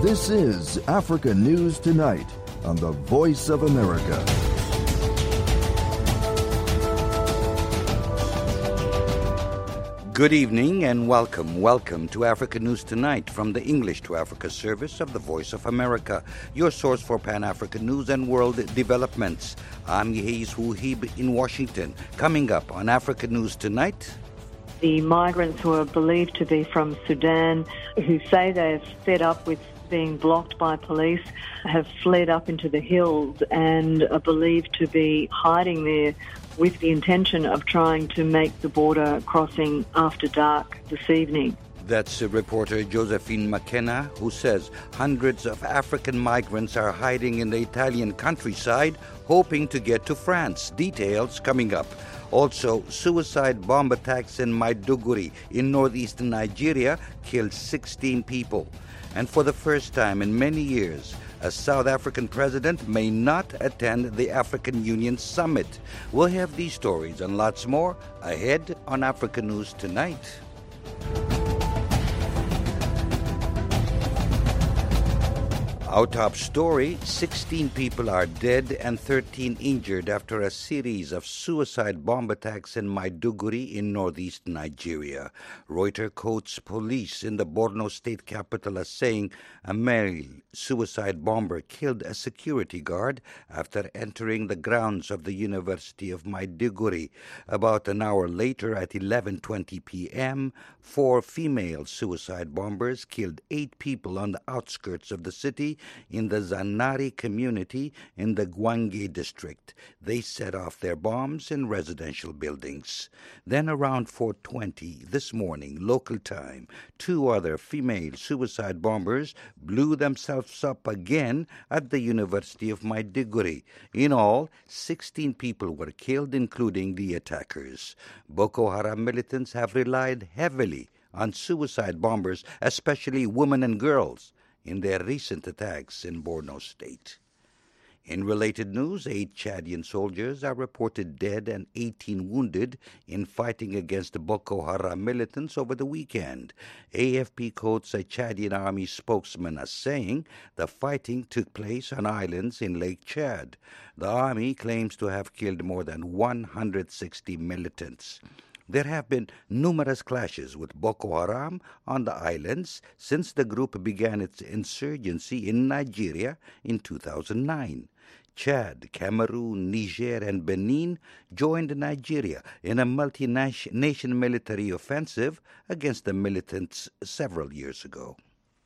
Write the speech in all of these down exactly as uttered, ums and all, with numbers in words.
This is Africa News Tonight on the Voice of America. Good evening and welcome. Welcome to Africa News Tonight from the English to Africa service of the Voice of America, your source for Pan-African news and world developments. I'm Yehiz Huhib in Washington. Coming up on Africa News Tonight, the migrants who are believed to be from Sudan, who say they're fed up with being blocked by police, have fled up into the hills and are believed to be hiding there with the intention of trying to make the border crossing after dark this evening. That's reporter Josephine McKenna, who says hundreds of African migrants are hiding in the Italian countryside, hoping to get to France. Details coming up. Also, suicide bomb attacks in Maiduguri in northeastern Nigeria killed sixteen people. And for the first time in many years, a South African president may not attend the African Union Summit. We'll have these stories and lots more ahead on Africa News Tonight. Our top story, sixteen people are dead and thirteen injured after a series of suicide bomb attacks in Maiduguri in northeast Nigeria. Reuters quotes police in the Borno state capital as saying a male suicide bomber killed a security guard after entering the grounds of the University of Maiduguri. About an hour later at eleven twenty p.m., four female suicide bombers killed eight people on the outskirts of the city in the Zanari community in the Gwange district. They set off their bombs in residential buildings. Then around four twenty this morning, local time, two other female suicide bombers blew themselves up again at the University of Maiduguri. In all, sixteen people were killed, including the attackers. Boko Haram militants have relied heavily on suicide bombers, especially women and girls, in their recent attacks in Borno State. In related news, eight Chadian soldiers are reported dead and eighteen wounded in fighting against the Boko Haram militants over the weekend. A F P quotes a Chadian army spokesman as saying the fighting took place on islands in Lake Chad. The army claims to have killed more than one hundred sixty militants. There have been numerous clashes with Boko Haram on the islands since the group began its insurgency in Nigeria in two thousand nine. Chad, Cameroon, Niger, and Benin joined Nigeria in a multi-nation military offensive against the militants several years ago.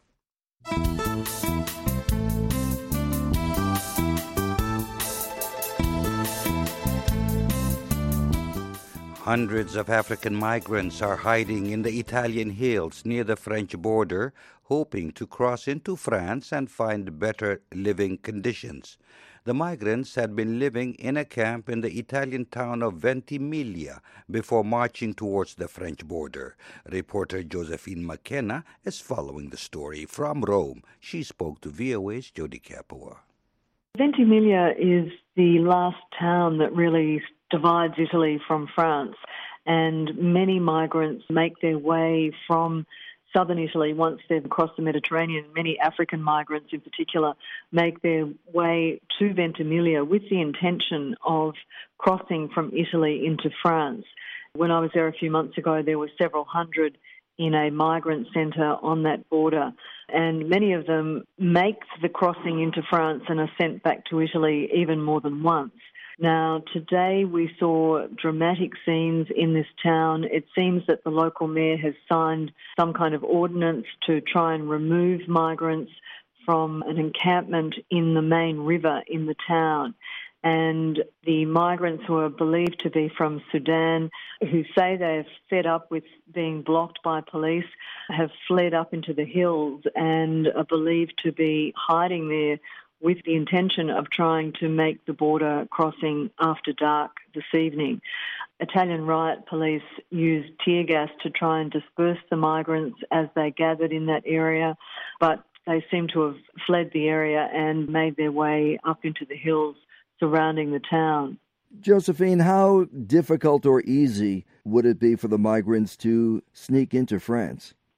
Hundreds of African migrants are hiding in the Italian hills near the French border, hoping to cross into France and find better living conditions. The migrants had been living in a camp in the Italian town of Ventimiglia before marching towards the French border. Reporter Josephine McKenna is following the story from Rome. She spoke to V O A's Jody Capua. Ventimiglia is the last town that really divides Italy from France, and many migrants make their way from southern Italy once they've crossed the Mediterranean. Many African migrants in particular make their way to Ventimiglia with the intention of crossing from Italy into France. When I was there a few months ago, there were several hundred in a migrant centre on that border, and many of them make the crossing into France and are sent back to Italy even more than once. Now, today we saw dramatic scenes in this town. It seems that the local mayor has signed some kind of ordinance to try and remove migrants from an encampment in the main river in the town. And the migrants who are believed to be from Sudan, who say they're fed up with being blocked by police, have fled up into the hills and are believed to be hiding there with the intention of trying to make the border crossing after dark this evening. Italian riot police used tear gas to try and disperse the migrants as they gathered in that area, but they seem to have fled the area and made their way up into the hills surrounding the town. Josephine, how difficult or easy would it be for the migrants to sneak into France?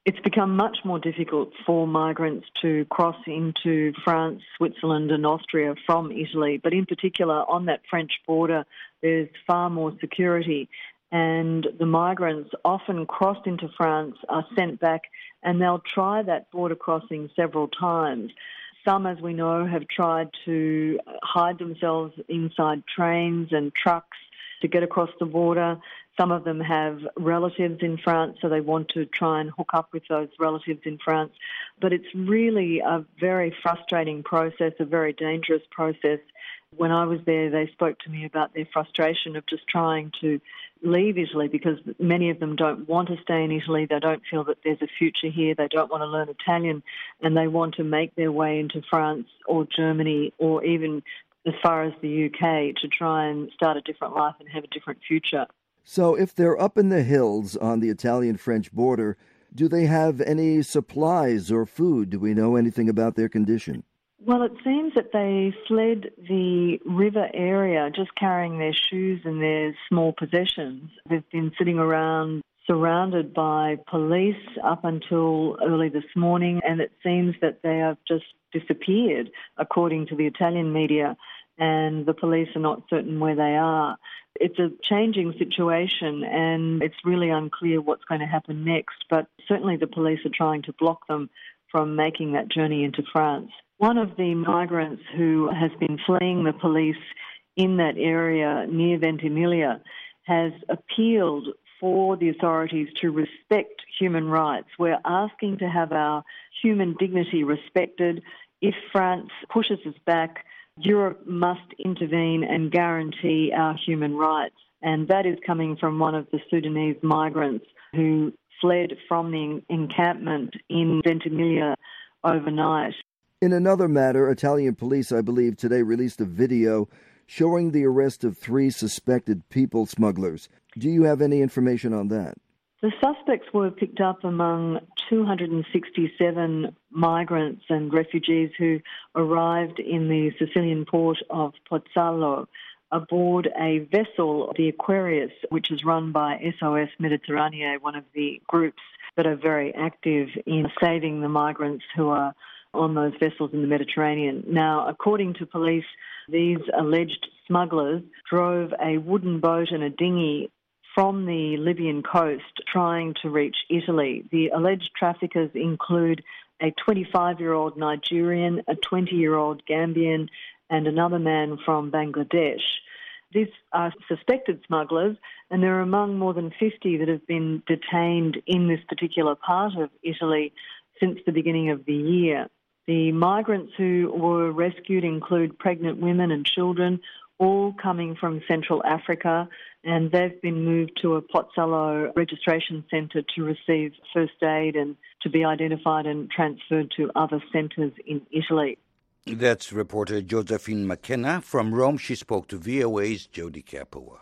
It's become much more difficult for migrants to cross into France, Switzerland and Austria from Italy. But in particular, on that French border, there's far more security. And the migrants often crossed into France, are sent back, and they'll try that border crossing several times. Some, as we know, have tried to hide themselves inside trains and trucks to get across the border. Some of them have relatives in France, so they want to try and hook up with those relatives in France. But it's really a very frustrating process, a very dangerous process. When I was there, they spoke to me about their frustration of just trying to leave Italy because many of them don't want to stay in Italy. They don't feel that there's a future here. They don't want to learn Italian, and they want to make their way into France or Germany or even as far as the U K to try and start a different life and have a different future. So if they're up in the hills on the Italian-French border, do they have any supplies or food? Do we know anything about their condition? Well, it seems that they fled the river area just carrying their shoes and their small possessions. They've been sitting around surrounded by police up until early this morning, and it seems that they have just disappeared, according to the Italian media, and the police are not certain where they are. It's a changing situation, and it's really unclear what's going to happen next, but certainly the police are trying to block them from making that journey into France. One of the migrants who has been fleeing the police in that area near Ventimiglia has appealed for the authorities to respect human rights. We're asking to have our human dignity respected. If France pushes us back, Europe must intervene and guarantee our human rights. And that is coming from one of the Sudanese migrants who fled from the encampment in Ventimiglia overnight. In another matter, Italian police, I believe, today released a video showing the arrest of three suspected people smugglers. Do you have any information on that? The suspects were picked up among two hundred sixty-seven migrants and refugees who arrived in the Sicilian port of Pozzallo aboard a vessel, the Aquarius, which is run by S O S Mediterranea, one of the groups that are very active in saving the migrants who are on those vessels in the Mediterranean. Now, according to police, these alleged smugglers drove a wooden boat and a dinghy from the Libyan coast trying to reach Italy. The alleged traffickers include a twenty-five-year-old Nigerian, a twenty-year-old Gambian, and another man from Bangladesh. These are suspected smugglers, and they're among more than fifty that have been detained in this particular part of Italy since the beginning of the year. The migrants who were rescued include pregnant women and children, all coming from Central Africa, and they've been moved to a Pozzallo registration centre to receive first aid and to be identified and transferred to other centres in Italy. That's reporter Josephine McKenna. From Rome, she spoke to V O A's Jody Capua.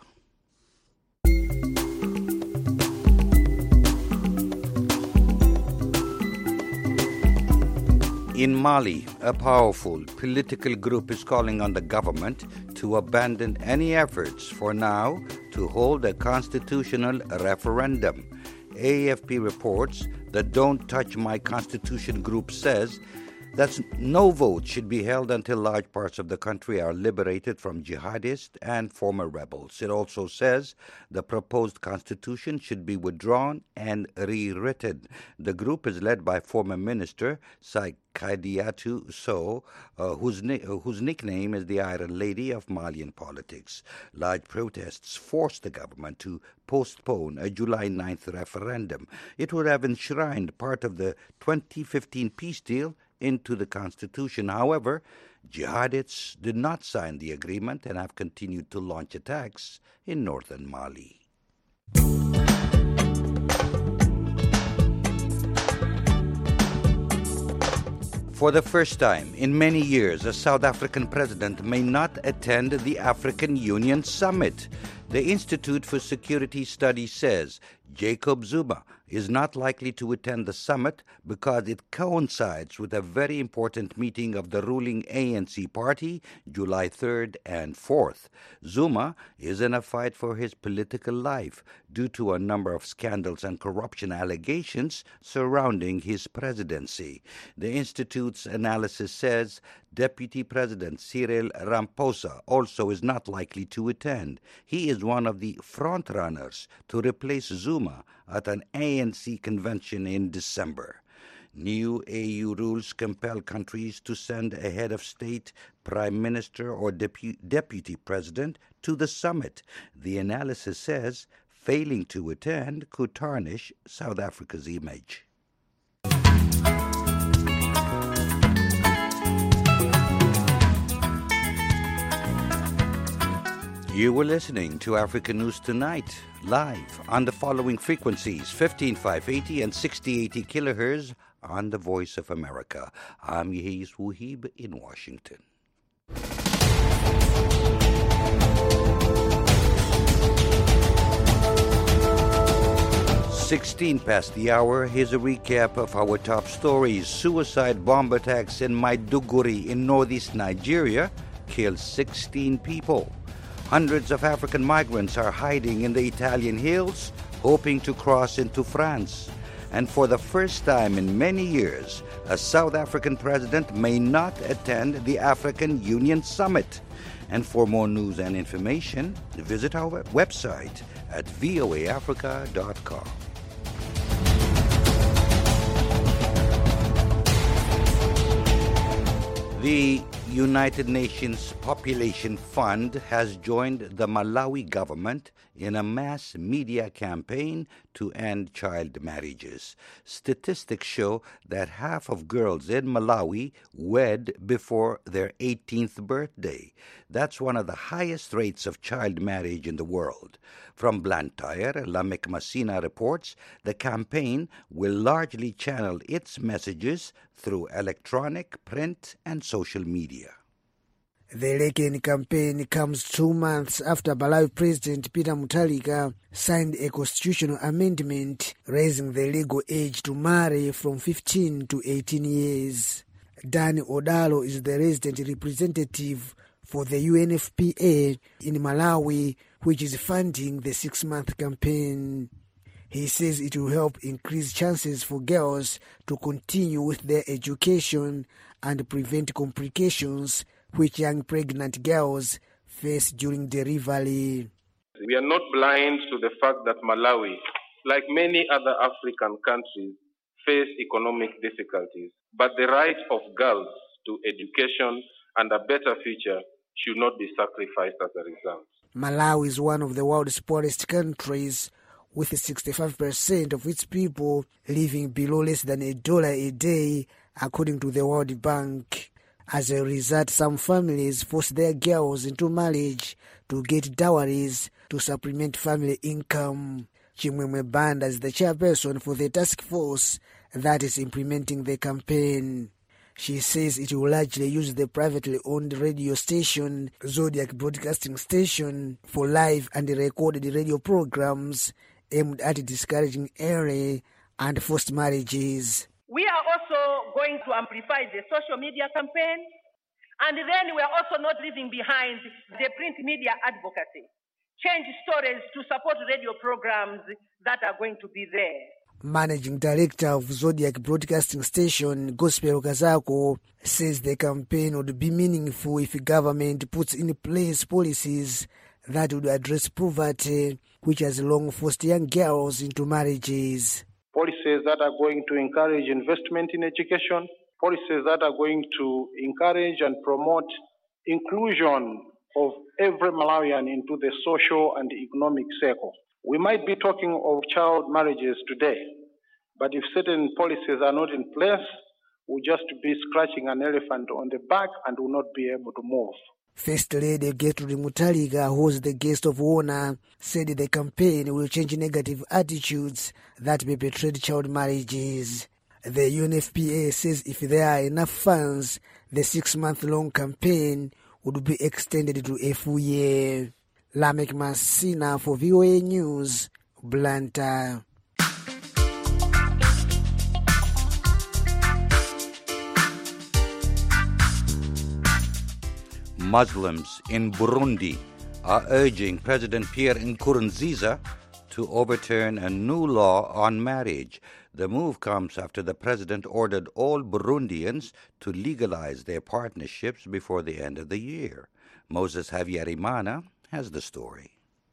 In Mali, a powerful political group is calling on the government to abandon any efforts for now to hold a constitutional referendum. A F P reports the Don't Touch My Constitution group says that no vote should be held until large parts of the country are liberated from jihadists and former rebels. It also says the proposed constitution should be withdrawn and rewritten. The group is led by former minister Saïdiatou Sow, uh, whose, ni- uh, whose nickname is the Iron Lady of Malian politics. Large protests forced the government to postpone a July ninth referendum. It would have enshrined part of the twenty fifteen peace deal into the constitution. However, jihadists did not sign the agreement and have continued to launch attacks in northern Mali. For the first time in many years, a South African president may not attend the African Union Summit. The Institute for Security Studies says Jacob Zuma, is not likely to attend the summit because it coincides with a very important meeting of the ruling A N C party, July third and fourth. Zuma is in a fight for his political life due to a number of scandals and corruption allegations surrounding his presidency. The Institute's analysis says Deputy President Cyril Ramaphosa also is not likely to attend. He is one of the frontrunners to replace Zuma at an A N C convention in December. New A U rules compel countries to send a head of state, prime minister, or depu- deputy president to the summit. The analysis says failing to attend could tarnish South Africa's image. You were listening to Africa News Tonight, live on the following frequencies, fifteen five eighty and sixty eighty kilohertz on the Voice of America. I'm Yehis Wuhib in Washington. sixteen past the hour, here's a recap of our top stories. Suicide bomb attacks in Maiduguri in northeast Nigeria killed sixteen people. Hundreds of African migrants are hiding in the Italian hills, hoping to cross into France. And for the first time in many years, a South African president may not attend the African Union Summit. And for more news and information, visit our website at v o a africa dot com. The United Nations Population Fund has joined the Malawi government in a mass media campaign to end child marriages. Statistics show that half of girls in Malawi wed before their eighteenth birthday. That's one of the highest rates of child marriage in the world. From Blantyre, Lamek Masina reports the campaign will largely channel its messages through electronic, print, and social media. The Leken campaign comes two months after Malawi President Peter Mutharika signed a constitutional amendment raising the legal age to marry from fifteen to eighteen years. Danny Odalo is the resident representative for the U N F P A in Malawi, which is funding the six-month campaign. He says it will help increase chances for girls to continue with their education and prevent complications which young pregnant girls face during delivery. We are not blind to the fact that Malawi, like many other African countries, face economic difficulties. But the right of girls to education and a better future should not be sacrificed as a result. Malawi is one of the world's poorest countries, with sixty-five percent of its people living below less than a dollar a day, according to the World Bank. As a result, some families force their girls into marriage to get dowries to supplement family income. Chimwemwe Banda is the chairperson for the task force that is implementing the campaign. She says it will largely use the privately owned radio station, Zodiac Broadcasting Station, for live and recorded radio programs aimed at discouraging early and forced marriages. We are also going to amplify the social media campaign, and then we are also not leaving behind the print media advocacy. Change stories to support radio programs that are going to be there. Managing Director of Zodiac Broadcasting Station, Gospel Kazako, says the campaign would be meaningful if government puts in place policies that would address poverty, which has long forced young girls into marriages. Policies that are going to encourage investment in education, policies that are going to encourage and promote inclusion of every Malawian into the social and economic circle. We might be talking of child marriages today, but if certain policies are not in place, we'll just be scratching an elephant on the back and will not be able to move. First Lady Gertrude Mutharika, who was the guest of honor, said the campaign will change negative attitudes that perpetrate child marriages. The U N F P A says if there are enough funds, the six-month-long campaign would be extended to a full year. Lamek Masina for V O A News, Blantyre. Muslims in Burundi are urging President Pierre Nkurunziza to overturn a new law on marriage. The move comes after the president ordered all Burundians to legalize their partnerships before the end of the year. Moses Havyarimana has the story.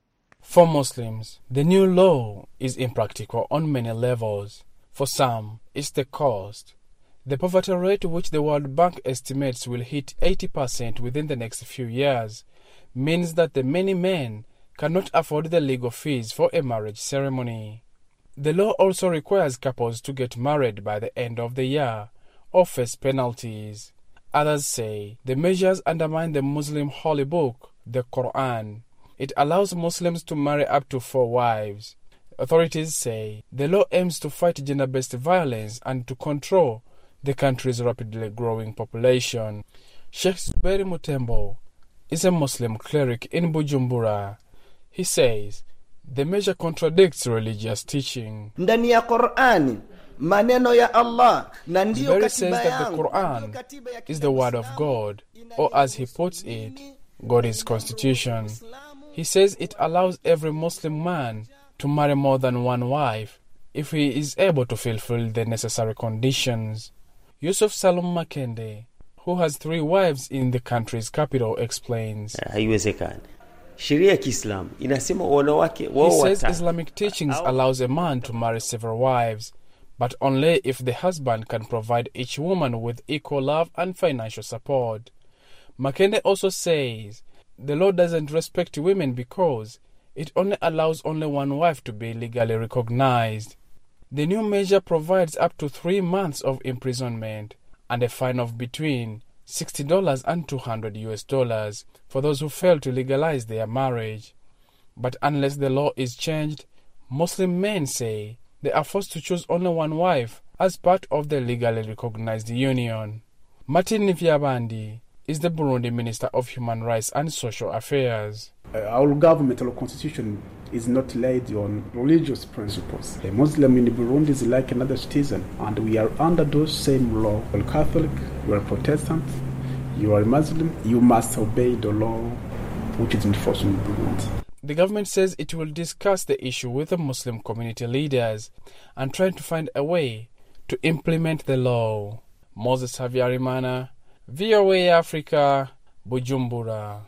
For Muslims, the new law is impractical on many levels. For some, it's the cost. The poverty rate, which the World Bank estimates will hit eighty percent within the next few years, means that the many men cannot afford the legal fees for a marriage ceremony. The law also requires couples to get married by the end of the year or face penalties. Others say the measures undermine the Muslim holy book, the Quran. It allows Muslims to marry up to four wives. Authorities say the law aims to fight gender-based violence and to control the country's rapidly growing population. Sheikh Zuberi Mutembo is a Muslim cleric in Bujumbura. He says the measure contradicts religious teaching. Ndani ya Qur'ani maneno ya Allah na ndio katiba says that the Quran is the word of God, or as he puts it, God's constitution. He says it allows every Muslim man to marry more than one wife if he is able to fulfill the necessary conditions. Yusuf Salum Makende, who has three wives in the country's capital, explains. Haiwezekani. Sheria ya Kiislamu inasema wanawake wao He watatu. says Islamic teachings allows a man to marry several wives, but only if the husband can provide each woman with equal love and financial support. Makende also says the law doesn't respect women because it only allows only one wife to be legally recognized. The new measure provides up to three months of imprisonment and a fine of between sixty dollars and two hundred U S dollars for those who fail to legalize their marriage. But unless the law is changed, Muslim men say they are forced to choose only one wife as part of the legally recognized union. Martin Nivyabandi is the Burundi Minister of Human Rights and Social Affairs. Uh, our governmental constitution is not laid on religious principles. A Muslim in Burundi is like another citizen, and we are under those same law. You are Catholic, you are Protestant, you are Muslim, you must obey the law which is enforced in Burundi. The government says it will discuss the issue with the Muslim community leaders and try to find a way to implement the law. Moses Havyarimana, V O A Africa, Bujumbura.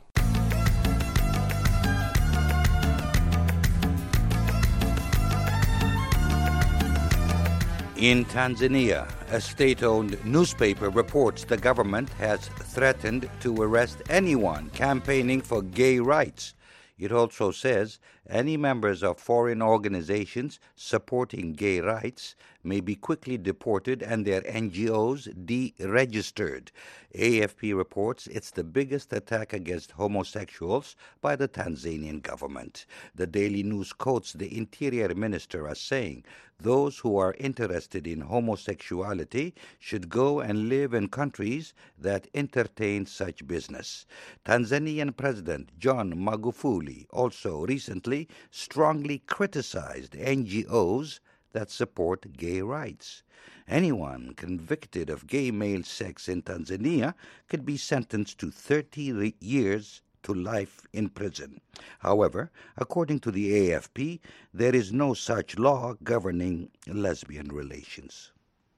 In Tanzania, a state-owned newspaper reports the government has threatened to arrest anyone campaigning for gay rights. It also says any members of foreign organizations supporting gay rights may be quickly deported and their N G Os deregistered. A F P reports it's the biggest attack against homosexuals by the Tanzanian government. The Daily News quotes the Interior Minister as saying those who are interested in homosexuality should go and live in countries that entertain such business. Tanzanian President John Magufuli also recently strongly criticized N G Os that support gay rights. Anyone convicted of gay male sex in Tanzania could be sentenced to thirty years to life in prison. However, according to the A F P, there is no such law governing lesbian relations.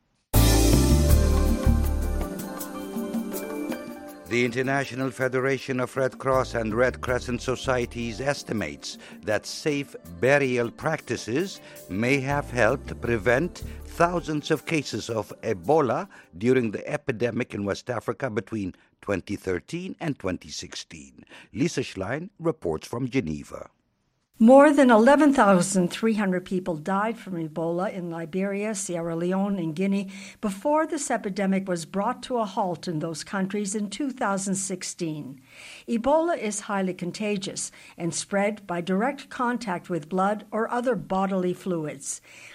The International Federation of Red Cross and Red Crescent Societies estimates that safe burial practices may have helped prevent thousands of cases of Ebola during the epidemic in West Africa between twenty thirteen and twenty sixteen. Lisa Schlein reports from Geneva. More than eleven thousand three hundred people died from Ebola in Liberia, Sierra Leone, and Guinea before this epidemic was brought to a halt in those countries in two thousand sixteen. Ebola is highly contagious and spread by direct contact with blood or other bodily fluids.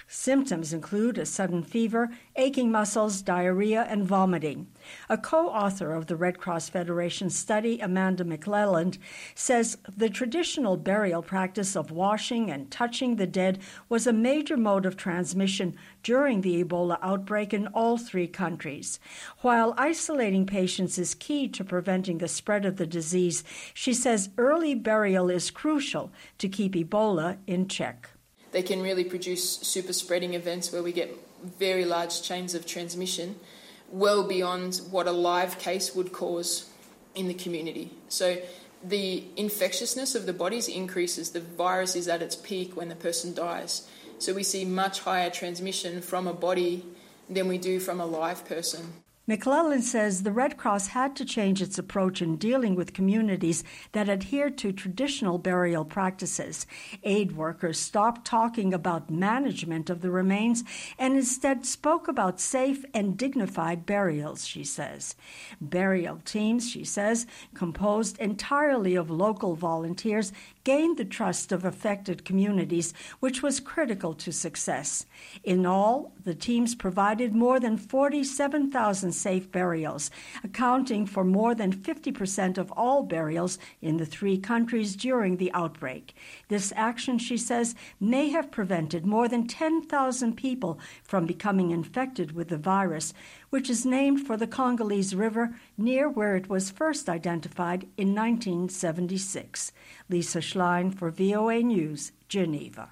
Symptoms include a sudden fever, aching muscles, diarrhea, and vomiting. A co-author of the Red Cross Federation study, Amanda McClelland, says the traditional burial practice of washing and touching the dead was a major mode of transmission during the Ebola outbreak in all three countries. While isolating patients is key to preventing the spread of the disease, she says early burial is crucial to keep Ebola in check. They can really produce super spreading events where we get very large chains of transmission, well beyond what a live case would cause in the community. So the infectiousness of the bodies increases. The virus is at its peak when the person dies. So we see much higher transmission from a body than we do from a live person. McClellan says the Red Cross had to change its approach in dealing with communities that adhere to traditional burial practices. Aid workers stopped talking about management of the remains and instead spoke about safe and dignified burials, she says. Burial teams, she says, composed entirely of local volunteers, gained the trust of affected communities, which was critical to success. In all, the teams provided more than forty-seven thousand safe burials, accounting for more than fifty percent of all burials in the three countries during the outbreak. This action, she says, may have prevented more than ten thousand people from becoming infected with the virus, which is named for the Congolese River near where it was first identified in nineteen seventy-six. Lisa Schlein for V O A News, Geneva.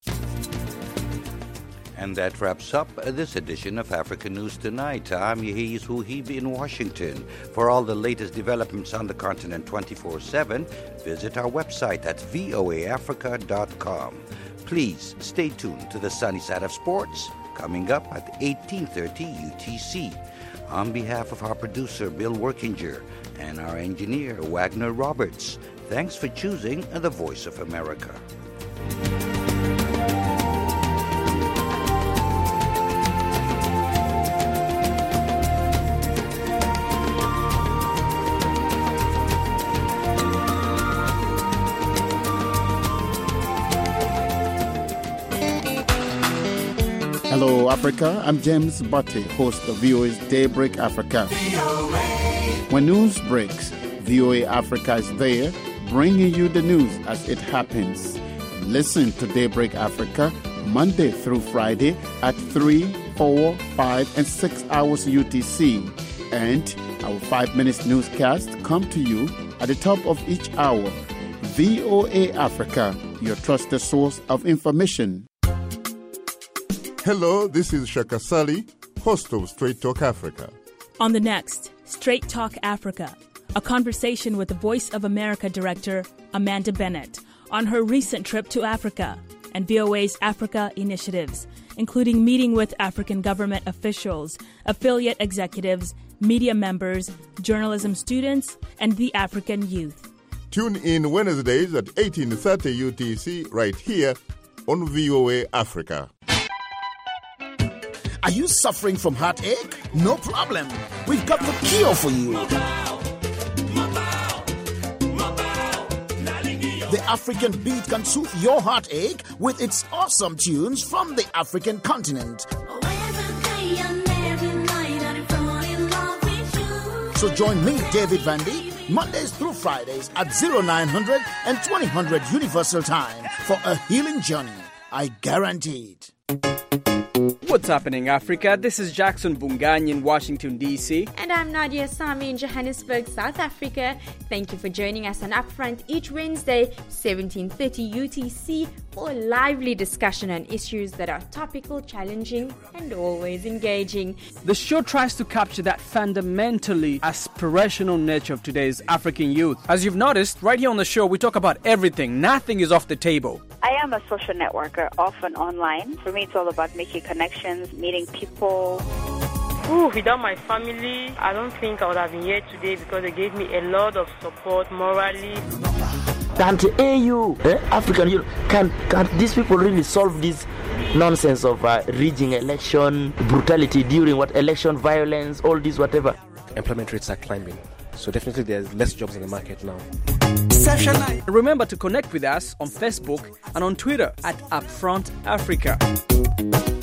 And that wraps up this edition of African News Tonight. I'm Yehiz Huhib in Washington. For all the latest developments on the continent twenty-four seven, visit our website at voa africa dot com. Please stay tuned to the sunny side of sports, coming up at eighteen thirty U T C. On behalf of our producer, Bill Workinger, and our engineer, Wagner Roberts, thanks for choosing the Voice of America. Hello, Africa. I'm James Butte, host of V O A's Daybreak Africa. When news breaks, V O A Africa is there, bringing you the news as it happens. Listen to Daybreak Africa Monday through Friday at three, four, five, and six hours U T C. And our five minutes newscast come to you at the top of each hour. V O A Africa, your trusted source of information. Hello, this is Shaka Sali, host of Straight Talk Africa. On the next, Straight Talk Africa, a conversation with the Voice of America director, Amanda Bennett, on her recent trip to Africa and V O A's Africa initiatives, including meeting with African government officials, affiliate executives, media members, journalism students, and the African youth. Tune in Wednesdays at eighteen thirty U T C right here on V O A Africa. Are you suffering from heartache? No problem. We've got the cure for you. The African beat can soothe your heartache with its awesome tunes from the African continent. So join me, David Vandy, Mondays through Fridays at oh nine hundred and twenty hundred Universal Time for a healing journey. I guarantee it. What's happening, Africa? This is Jackson Bungany in Washington, D C. And I'm Nadia Sami in Johannesburg, South Africa. Thank you for joining us on Upfront each Wednesday, seventeen thirty U T C, for a lively discussion on issues that are topical, challenging, and always engaging. The show tries to capture that fundamentally aspirational nature of today's African youth. As you've noticed, right here on the show, we talk about everything. Nothing is off the table. I am a social networker, often online. For me, it's all about making connections, meeting people. Ooh, without my family, I don't think I would have been here today because they gave me a lot of support morally. Can't A U, eh, African Youth, can, can these people really solve this nonsense of uh, rigging election, brutality during what election, violence, all this, whatever? Employment rates are climbing, so definitely there's less jobs in the market now. Remember to connect with us on Facebook and on Twitter at Upfront Africa.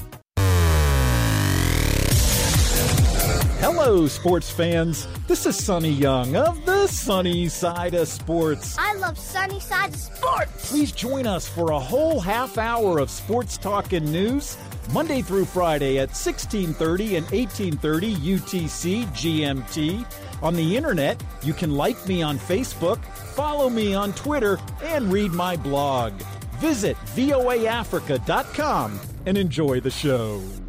Hello, sports fans. This is Sonny Young of the Sunny Side of Sports. I love Sunny Side of Sports. Please join us for a whole half hour of sports talk and news, Monday through Friday at sixteen thirty and eighteen thirty U T C G M T. On the internet, you can like me on Facebook, follow me on Twitter, and read my blog. Visit V O A Africa dot com and enjoy the show.